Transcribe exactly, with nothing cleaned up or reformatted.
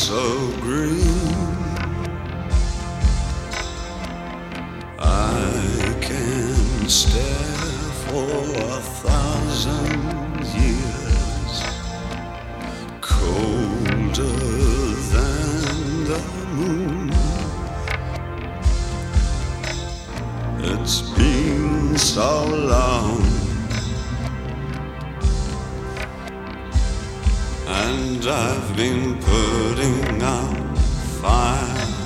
so green. I can stare for a thousand years, colder than the moon. It's been so long, and I've been putting out fire.